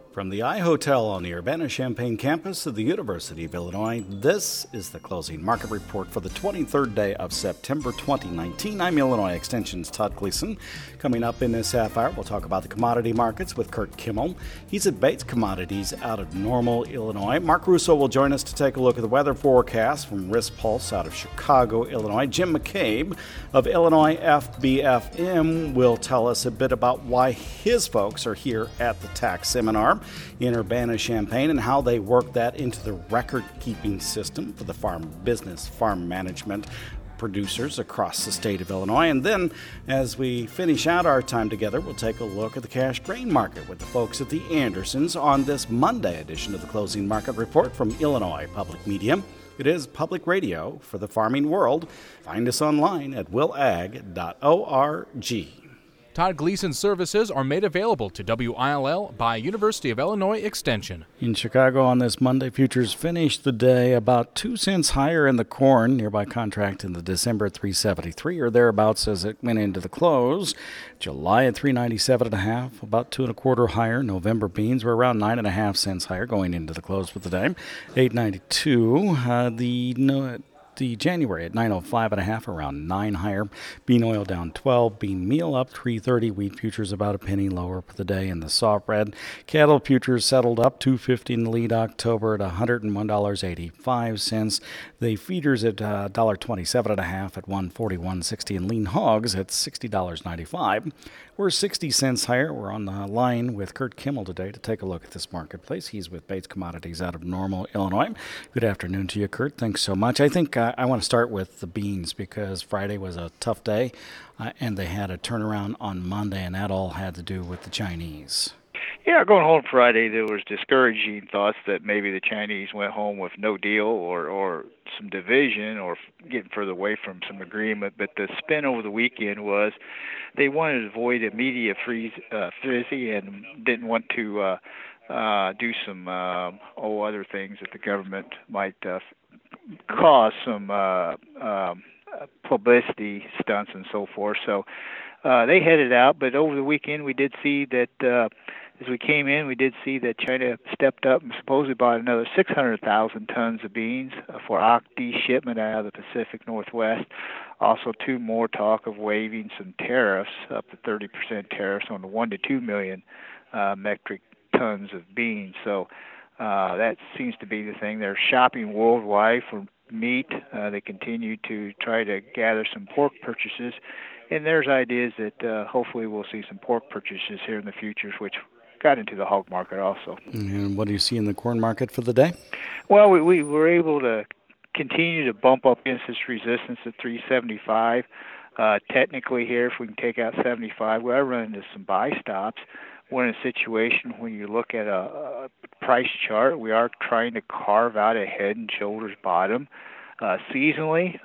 From the iHotel on the Urbana-Champaign campus of the University of Illinois, this is the Closing Market Report for the 23rd day of September 2019. I'm Illinois Extension's Todd Gleason. Coming up in this half hour, we'll talk about the commodity markets with Kurt Kimmel. He's at Bates Commodities out of Normal, Illinois. Mark Russo will join us to take a look at the weather forecast from Risk Pulse out of Chicago, Illinois. Jim McCabe of Illinois FBFM will tell us a bit about why his folks are here at the tax seminar in Urbana-Champaign and how they work that into the record-keeping system for the farm business, farm management producers across the state of Illinois. And then, as we finish out our time together, we'll take a look at the cash grain market with the folks at the Andersons on this Monday edition of the Closing Market Report from Illinois Public Media. It is public radio for the farming world. Find us online at willag.org. Todd Gleason services are made available to WILL by University of Illinois Extension. In Chicago on this Monday, futures finished the day about 2 cents higher in the corn. Nearby contract in the December at 373 or thereabouts as it went into the close. July at 397.5, about 2 1/4 higher. November beans were around 9.5 cents higher going into the close for the day. 892. The January at 905.5, around 9 higher. Bean oil down 12. Bean meal up 330. Wheat futures about a penny lower for the day in the soft red. Cattle futures settled up 250 in the lead October at $101.85. The feeders at $1.27.5 at 141.60, and lean hogs at $60.95. We're 60 cents higher. We're on the line with Kurt Kimmel today to take a look at this marketplace. He's with Bates Commodities out of Normal, Illinois. Good afternoon to you, Kurt. Thanks so much. I think I want to start with the beans because Friday was a tough day, and they had a turnaround on Monday, and that all had to do with the Chinese. Yeah, going home Friday, there was discouraging thoughts that maybe the Chinese went home with no deal or some division or getting further away from some agreement. But the spin over the weekend was they wanted to avoid a media frenzy and didn't want to do some other things that the government might cause some publicity stunts and so forth. So they headed out. But over the weekend, we did see that as we came in, we did see that China stepped up and supposedly bought another 600,000 tons of beans for OCD shipment out of the Pacific Northwest. Also, 2 more talk of waiving some tariffs, up to 30% tariffs on the 1 to 2 million metric tons of beans. So that seems to be the thing. They're shopping worldwide for meat. They continue to try to gather some pork purchases. And there's ideas that hopefully we'll see some pork purchases here in the futures, which got into the hog market also. And what do you see in the corn market for the day? Well, we were able to continue to bump up against this resistance at 375. Technically here, if we can take out 75, we are running into some buy stops. We're in a situation when you look at a price chart, we are trying to carve out a head and shoulders bottom. Seasonally,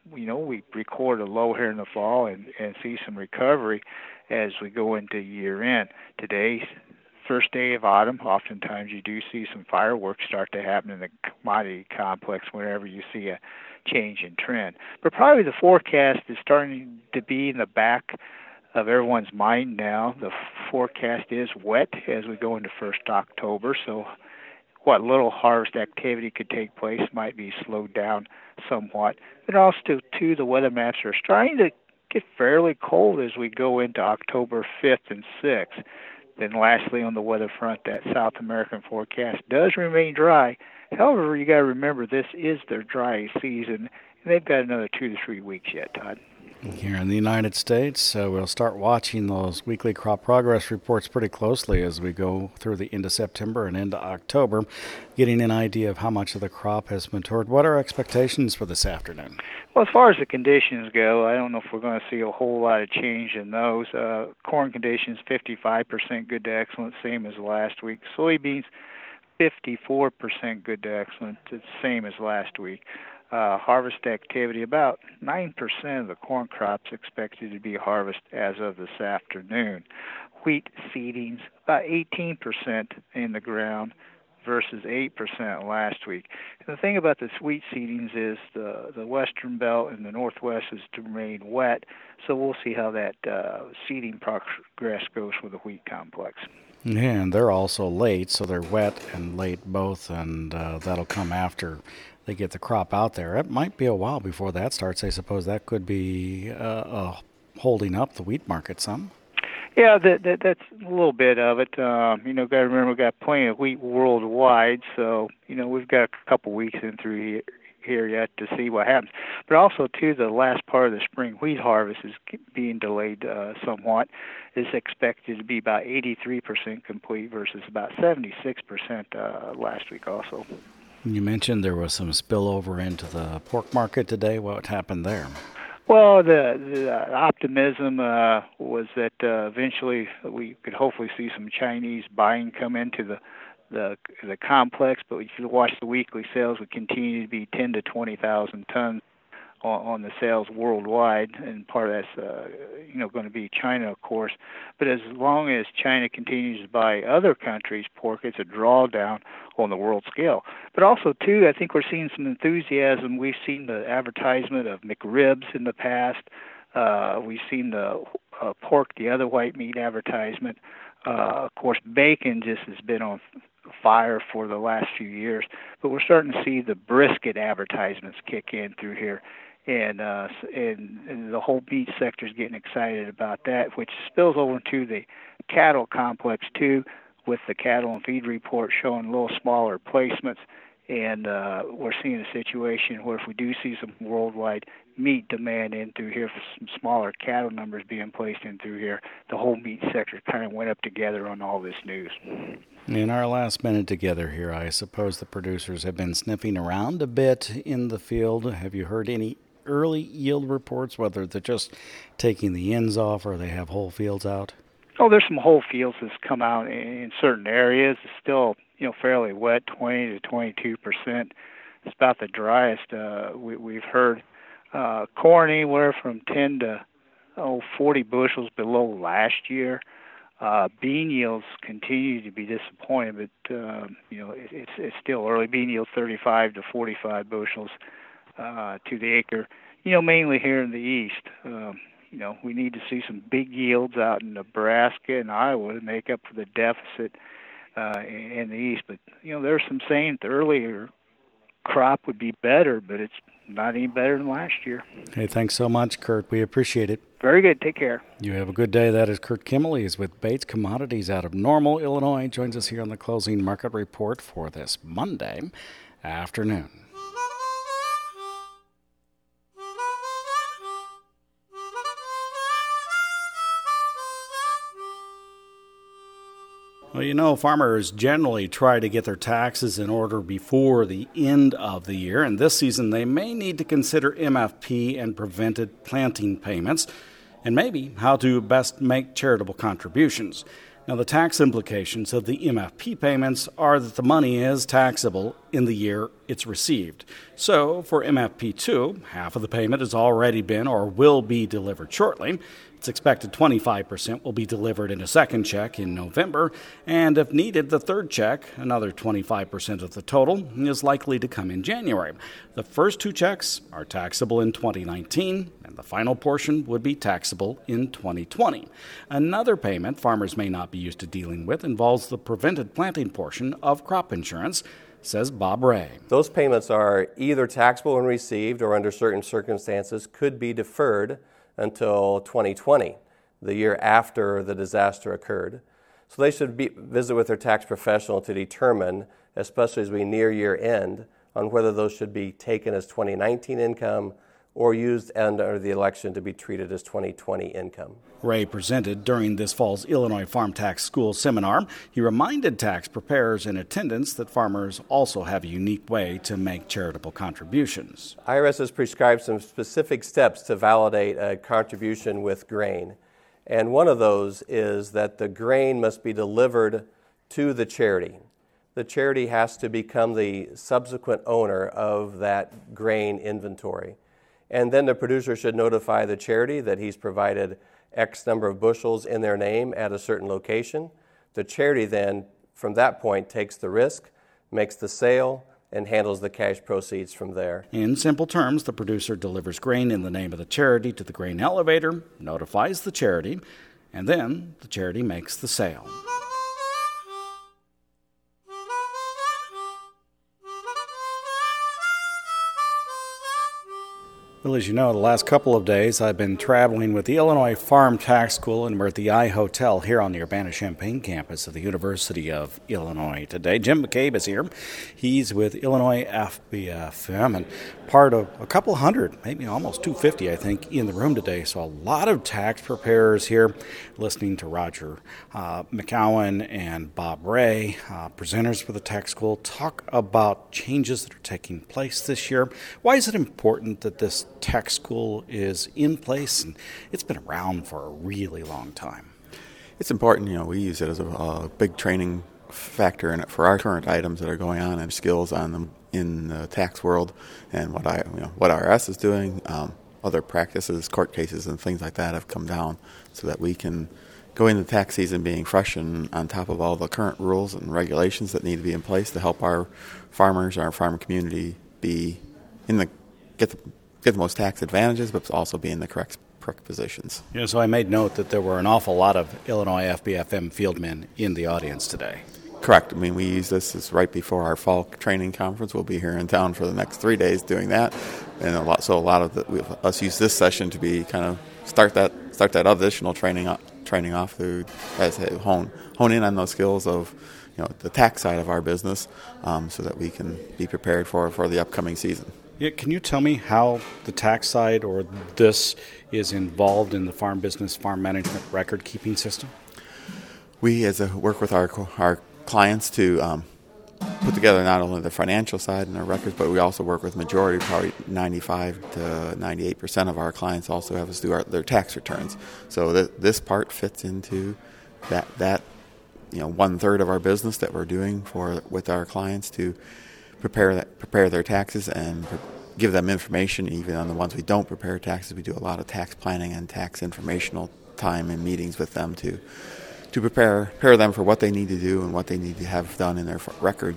we record a low here in the fall and see some recovery as we go into year end. Today's first day of autumn, oftentimes you do see some fireworks start to happen in the commodity complex whenever you see a change in trend. But probably the forecast is starting to be in the back of everyone's mind now. The forecast is wet as we go into 1st October, so what little harvest activity could take place might be slowed down somewhat. But also, too, the weather maps are starting to get fairly cold as we go into October 5th and 6th. Then lastly, on the weather front, that South American forecast does remain dry. However, you got to remember this is their dry season, and they've got another 2 to 3 weeks yet, Todd. Here in the United States, we'll start watching those weekly crop progress reports pretty closely as we go through the end of September and into October, getting an idea of how much of the crop has matured. What are expectations for this afternoon? Well, as far as the conditions go, I don't know if we're going to see a whole lot of change in those. Corn conditions, 55% good to excellent, same as last week. Soybeans, 54% good to excellent, it's the same as last week. Harvest activity, about 9% of the corn crop's expected to be harvested as of this afternoon. Wheat seedings, about 18% in the ground versus 8% last week. And the thing about the wheat seedings is the western belt and the northwest is to remain wet, so we'll see how that seeding progress goes for the wheat complex. Yeah, and they're also late, so they're wet and late both, and that'll come after they get the crop out there. It might be a while before that starts. I suppose that could be holding up the wheat market some. Yeah, that's a little bit of it. Got to remember we've got plenty of wheat worldwide, so we've got a couple weeks in through here yet to see what happens. But also, too, the last part of the spring wheat harvest is being delayed somewhat. It's expected to be about 83% complete versus about 76% last week also. You mentioned there was some spillover into the pork market today. What happened there? Well, the optimism was that eventually we could hopefully see some Chinese buying come into the complex, but if you watch the weekly sales, would continue to be 10 to 20,000 tons on the sales worldwide, and part of that's going to be China, of course. But as long as China continues to buy other countries' pork, it's a drawdown on the world scale. But also, too, I think we're seeing some enthusiasm. We've seen the advertisement of McRibs in the past. We've seen the pork, the other white meat advertisement. Of course, bacon just has been on fire for the last few years. But we're starting to see the brisket advertisements kick in through here. And the whole meat sector is getting excited about that, which spills over into the cattle complex, too, with the cattle and feed report showing a little smaller placements. And we're seeing a situation where if we do see some worldwide meat demand in through here for some smaller cattle numbers being placed in through here, the whole meat sector kind of went up together on all this news. In our last minute together here, I suppose the producers have been sniffing around a bit in the field. Have you heard any early yield reports, whether they're just taking the ends off or they have whole fields out? Oh, there's some whole fields that's come out in certain areas. It's still, fairly wet, 20 to 22%. It's about the driest we've heard. Corn anywhere from 10 to 40 bushels below last year. Bean yields continue to be disappointing, but it's still early. Bean yields 35 to 45 bushels to the acre. Mainly here in the east. We need to see some big yields out in Nebraska and Iowa to make up for the deficit in the east. But, there's some saying the earlier crop would be better, but it's not any better than last year. Hey, thanks so much, Kurt. We appreciate it. Very good. Take care. You have a good day. That is Kurt Kimmel. He is with Bates Commodities out of Normal, Illinois. Joins us here on the Closing Market Report for this Monday afternoon. Well, farmers generally try to get their taxes in order before the end of the year, and this season they may need to consider MFP and prevented planting payments, and maybe how to best make charitable contributions. Now, the tax implications of the MFP payments are that the money is taxable in the year it's received. So, for MFP2, half of the payment has already been or will be delivered shortly. It's expected 25% will be delivered in a second check in November, and if needed, the third check, another 25% of the total, is likely to come in January. The first two checks are taxable in 2019, and the final portion would be taxable in 2020. Another payment farmers may not be used to dealing with involves the prevented planting portion of crop insurance, says Bob Ray. Those payments are either taxable when received or under certain circumstances could be deferred until 2020, the year after the disaster occurred. So they should visit with their tax professional to determine, especially as we near year end, on whether those should be taken as 2019 income or used under the election to be treated as 2020 income. Ray presented during this fall's Illinois Farm Tax School seminar. He reminded tax preparers in attendance that farmers also have a unique way to make charitable contributions. IRS has prescribed some specific steps to validate a contribution with grain. And one of those is that the grain must be delivered to the charity. The charity has to become the subsequent owner of that grain inventory. And then the producer should notify the charity that he's provided X number of bushels in their name at a certain location. The charity then, from that point, takes the risk, makes the sale, and handles the cash proceeds from there. In simple terms, the producer delivers grain in the name of the charity to the grain elevator, notifies the charity, and then the charity makes the sale. Well, as you know, the last couple of days I've been traveling with the Illinois Farm Tax School, and we're at the I-Hotel here on the Urbana-Champaign campus of the University of Illinois today. Jim McCabe is here. He's with Illinois FBFM and part of a couple hundred, maybe almost 250, I think, in the room today. So a lot of tax preparers here listening to Roger McCowan and Bob Ray, presenters for the tax school, talk about changes that are taking place this year. Why is it important that this tax school is in place, and it's been around for a really long time? It's important. We use it as a big training factor in it for our current items that are going on and skills on them in the tax world, and what IRS is doing. Other practices, court cases, and things like that have come down so that we can go into tax season being fresh and on top of all the current rules and regulations that need to be in place to help our farmers, our farmer community, be get the most tax advantages, but also be in the correct positions. So I made note that there were an awful lot of Illinois FBFM fieldmen in the audience today. Correct. We use this right before our fall training conference. We'll be here in town for the next 3 days doing that, and a lot of us use this session to be kind of start that additional training off to hone in on those skills of the tax side of our business, so that we can be prepared for the upcoming season. Yeah, can you tell me how the tax side or this is involved in the farm business, farm management record keeping system? We work with our clients to put together not only the financial side and their records, but we also work with majority, probably 95 to 98% of our clients also have us do their tax returns. So this part fits into that 1/3 of our business that we're doing with our clients to prepare their taxes and give them information. Even on the ones we don't prepare taxes, we do a lot of tax planning and tax informational time and meetings with them to prepare them for what they need to do and what they need to have done in their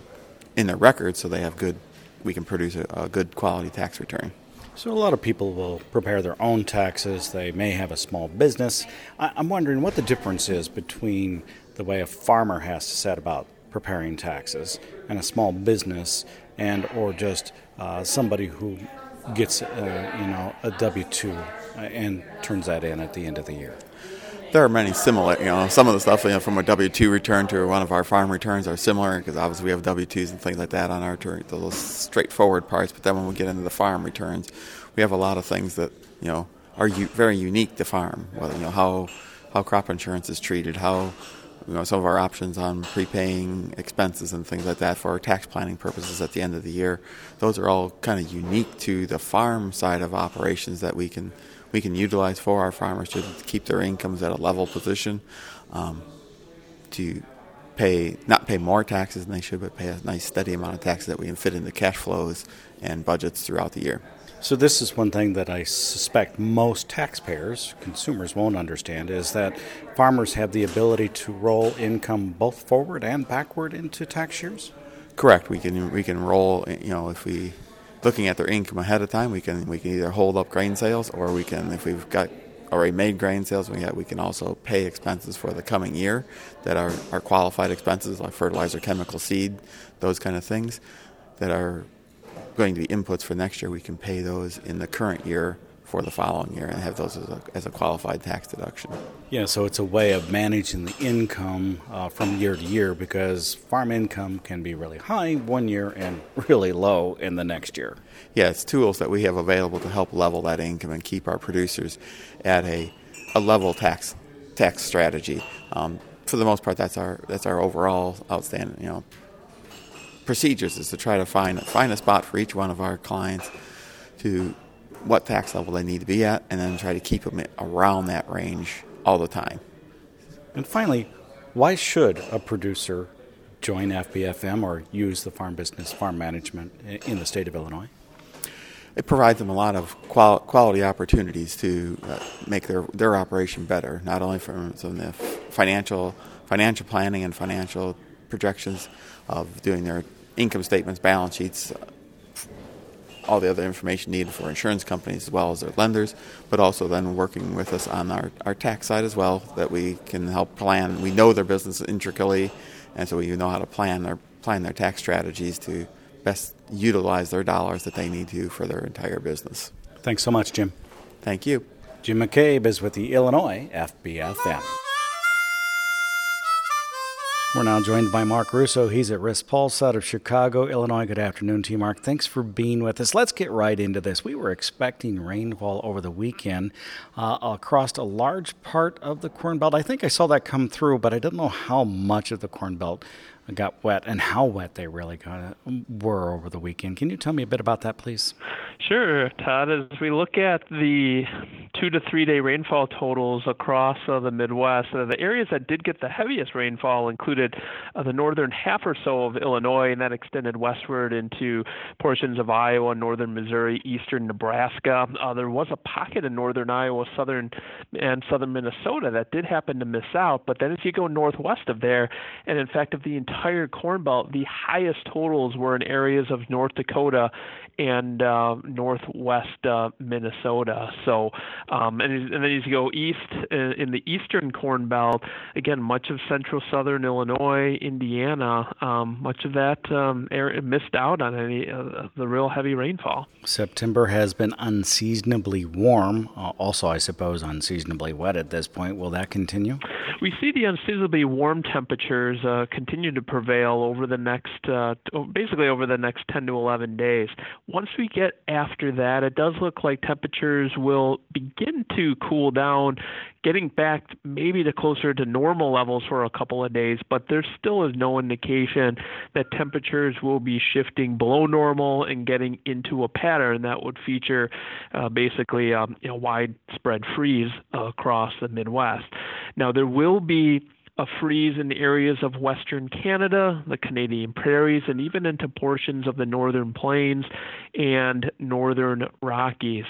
record, so they have we can produce a good quality tax return. So a lot of people will prepare their own taxes. They may have a small business. I'm wondering what the difference is between the way a farmer has to set about preparing taxes and a small business or just somebody who gets a W-2 and turns that in at the end of the year. There are many similar, some of the stuff from a W-2 return to one of our farm returns are similar, because obviously we have W-2s and things like that on our return, the little straightforward parts. But then when we get into the farm returns, we have a lot of things that are very unique to farm. Whether how crop insurance is treated, how some of our options on prepaying expenses and things like that for our tax planning purposes at the end of the year. Those are all kind of unique to the farm side of operations that we can utilize for our farmers to keep their incomes at a level position, to not pay more taxes than they should, but pay a nice steady amount of taxes that we can fit into cash flows and budgets throughout the year. So this is one thing that I suspect most taxpayers, consumers, won't understand, is that farmers have the ability to roll income both forward and backward into tax years? Correct. We can roll, if we looking at their income ahead of time, we can either hold up grain sales, or we can, if we've got already made grain sales, we can also pay expenses for the coming year that are qualified expenses like fertilizer, chemical, seed, those kind of things that are going to be inputs for next year. We can pay those in the current year for the following year and have those as a qualified tax deduction. Yeah, so it's a way of managing the income from year to year, because farm income can be really high one year and really low in the next year. Yeah, it's tools that we have available to help level that income and keep our producers at a level tax strategy. For the most part, that's our overall outstanding procedures, is to try to find a spot for each one of our clients to what tax level they need to be at, and then try to keep them around that range all the time. And finally, why should a producer join FBFM or use the farm business, farm management in the state of Illinois? It provides them a lot of quality opportunities to make their operation better, not only from the financial planning and financial projections of doing their income statements, balance sheets, all the other information needed for insurance companies as well as their lenders, but also then working with us on our tax side as well, that we can help plan. We know their business intricately, and so we know how to plan their tax strategies to best utilize their dollars that they need to for their entire business. Thanks so much, Jim. Thank you. Jim McCabe is with the Illinois FBFM. We're now joined by Mark Russo. He's at Risk Pulse out of Chicago, Illinois. Good afternoon to you, Mark. Thanks for being with us. Let's get right into this. We were expecting rainfall over the weekend across a large part of the Corn Belt. I think I saw that come through, but I didn't know how much of the Corn Belt got wet and how wet they really were over the weekend. Can you tell me a bit about that, please? Sure, Todd. As we look at the 2 to 3 day rainfall totals across the Midwest, the areas that did get the heaviest rainfall included the northern half or so of Illinois, and that extended westward into portions of Iowa, northern Missouri, eastern Nebraska. There was a pocket in northern Iowa, southern Minnesota that did happen to miss out, but then as you go northwest of there, and in fact of the entire Corn Belt, the highest totals were in areas of North Dakota and northwest Minnesota. So, and then as you go east in the eastern Corn Belt, again, much of central southern Illinois, Indiana, much of that area missed out on any the real heavy rainfall. September has been unseasonably warm, also, I suppose, unseasonably wet at this point. Will that continue? We see the unseasonably warm temperatures continue to prevail over the next, basically over the next 10 to 11 days. Once we get after that, it does look like temperatures will begin to cool down, getting back maybe to closer to normal levels for a couple of days, but there still is no indication that temperatures will be shifting below normal and getting into a pattern that would feature basically widespread freeze across the Midwest. Now, there will be a freeze in areas of western Canada, the Canadian prairies, and even into portions of the northern plains and northern Rockies.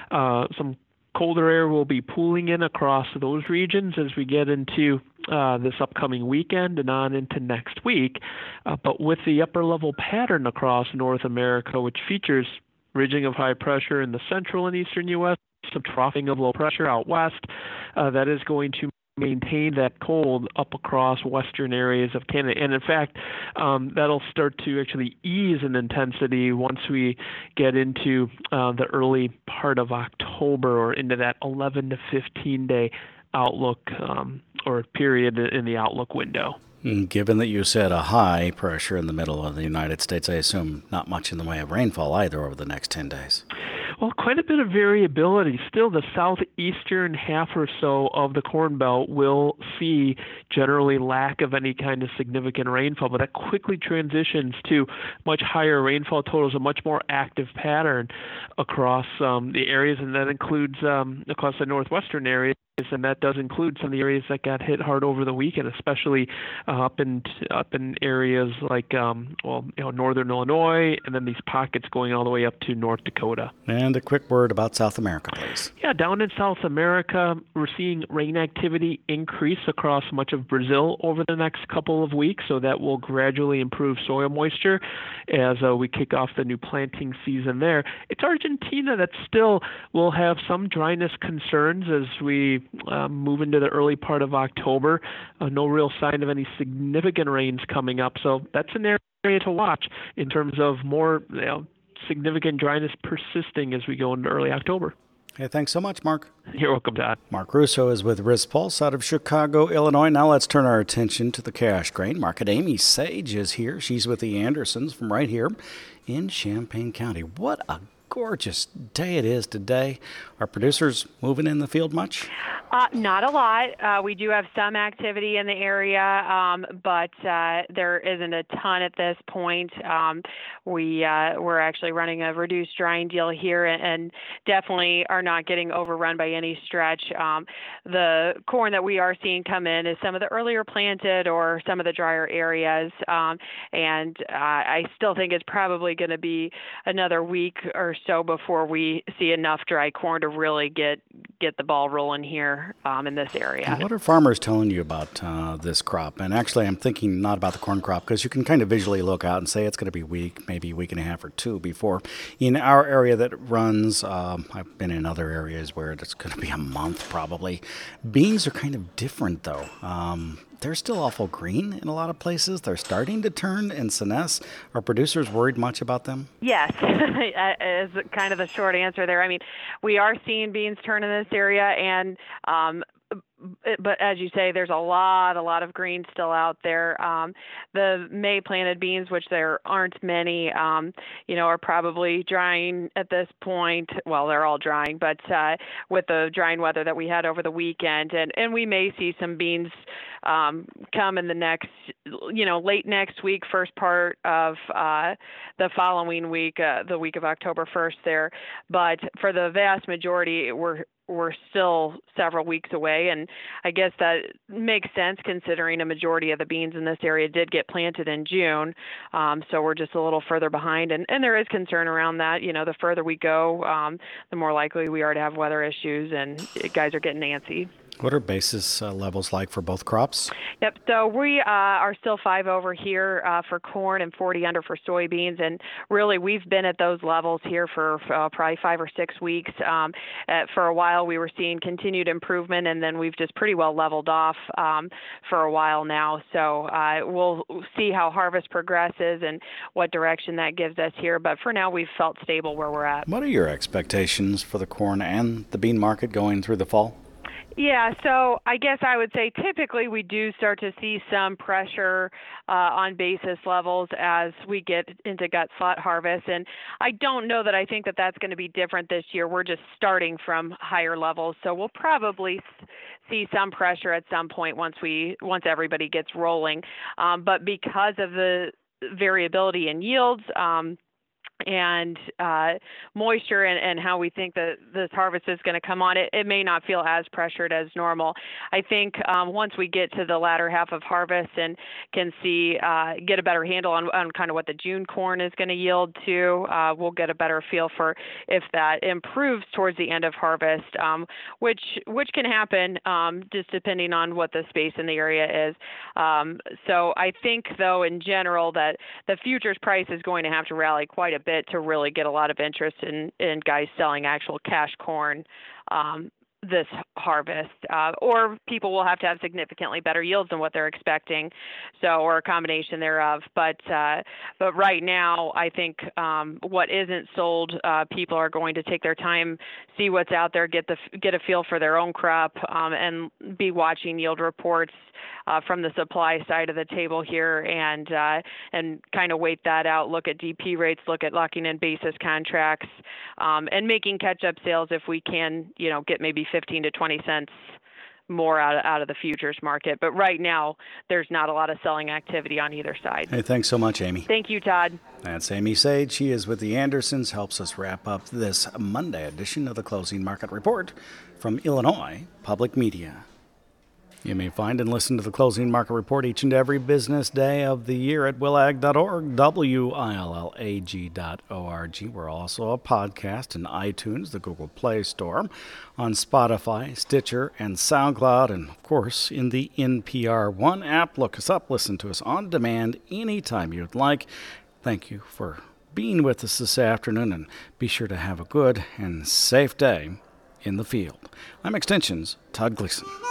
Some colder air will be pooling in across those regions as we get into this upcoming weekend and on into next week. But with the upper level pattern across North America, which features ridging of high pressure in the central and eastern U.S., some troughing of low pressure out west, that is going to maintain that cold up across western areas of Canada. And in fact, that'll start to actually ease in intensity once we get into the early part of October or into that 11 to 15 day outlook or period in the outlook window. Given that you said a high pressure in the middle of the United States, I assume not much in the way of rainfall either over the next 10 days. Well, quite a bit of variability. Still, the southeastern half or so of the Corn Belt will see generally lack of any kind of significant rainfall, but that quickly transitions to much higher rainfall totals, a much more active pattern across the areas, and that includes across the northwestern areas, and that does include some of the areas that got hit hard over the weekend, especially up in areas like northern Illinois, and then these pockets going all the way up to North Dakota. And a quick word about South America, please. Yeah, down in South America, we're seeing rain activity increase across much of Brazil over the next couple of weeks, so that will gradually improve soil moisture as we kick off the new planting season there. It's Argentina that still will have some dryness concerns as we move into the early part of October. No real sign of any significant rains coming up, so that's an area to watch in terms of more significant dryness persisting as we go into early October. Hey, thanks so much, Mark. You're welcome, Todd. Mark Russo is with Risk Pulse out of Chicago, Illinois. Now let's turn our attention to the cash grain market. Amy Sage is here. She's with the Andersons from right here in Champaign County. What a gorgeous day it is today. Are producers moving in the field much? Not a lot. We do have some activity in the area, but there isn't a ton at this point. We're actually running a reduced drying deal here and definitely are not getting overrun by any stretch. The corn that we are seeing come in is some of the earlier planted or some of the drier areas, and I still think it's probably going to be another week or so before we see enough dry corn to really get the ball rolling here in this area. What are farmers telling you about this crop? And actually, I'm thinking not about the corn crop because you can kind of visually look out and say it's going to be maybe a week and a half or two before. In our area that runs, I've been in other areas where it's going to be a month probably. Beans are kind of different though. they're still awful green in a lot of places. They're starting to turn in Senese. Are producers worried much about them? Yes, is kind of the short answer there. I mean, we are seeing beans turn in this area, and but as you say, there's a lot of green still out there. The May planted beans, which there aren't many, are probably drying at this point. Well, they're all drying, but with the drying weather that we had over the weekend, and we may see some beans come in the next, late next week, first part of the following week, the week of October 1st there. But for the vast majority, we're still several weeks away, and I guess that makes sense considering a majority of the beans in this area did get planted in June, so we're just a little further behind, and there is concern around that. The further we go, the more likely we are to have weather issues, and guys are getting antsy. What are basis levels like for both crops? Yep. So we are still 5 over here for corn and 40 under for soybeans, and really we've been at those levels here for probably 5 or 6 weeks. For a while we were seeing continued improvement, and then we've just pretty well leveled off for a while now. So we'll see how harvest progresses and what direction that gives us here. But for now, we've felt stable where we're at. What are your expectations for the corn and the bean market going through the fall? Yeah, so I guess I would say typically we do start to see some pressure on basis levels as we get into gut slot harvest, and I don't know that I think that that's going to be different this year. We're just starting from higher levels, so we'll probably see some pressure at some point once everybody gets rolling. But because of the variability in yields, and moisture and how we think that this harvest is going to come on, it may not feel as pressured as normal. I think once we get to the latter half of harvest and can get a better handle on kind of what the June corn is going to yield to, we'll get a better feel for if that improves towards the end of harvest, which can happen just depending on what the space in the area is. So I think, though, in general, that the futures price is going to have to rally quite a bit to really get a lot of interest in guys selling actual cash corn this harvest, or people will have to have significantly better yields than what they're expecting, or a combination thereof. But right now, I think what isn't sold, people are going to take their time, see what's out there, get a feel for their own crop, and be watching yield reports from the supply side of the table here, and kind of wait that out. Look at DP rates, look at locking in basis contracts, and making catch-up sales if we can, get maybe 15 to 20 cents more out of the futures market. But right now, there's not a lot of selling activity on either side. Hey, thanks so much, Amy. Thank you, Todd. That's Amy Sage. She is with the Andersons, helps us wrap up this Monday edition of the Closing Market Report from Illinois Public Media. You may find and listen to the Closing Market Report each and every business day of the year at willag.org, willag.org. We're also a podcast in iTunes, the Google Play Store, on Spotify, Stitcher, and SoundCloud, and, of course, in the NPR One app. Look us up, listen to us on demand anytime you'd like. Thank you for being with us this afternoon, and be sure to have a good and safe day in the field. I'm Extension's Todd Gleason.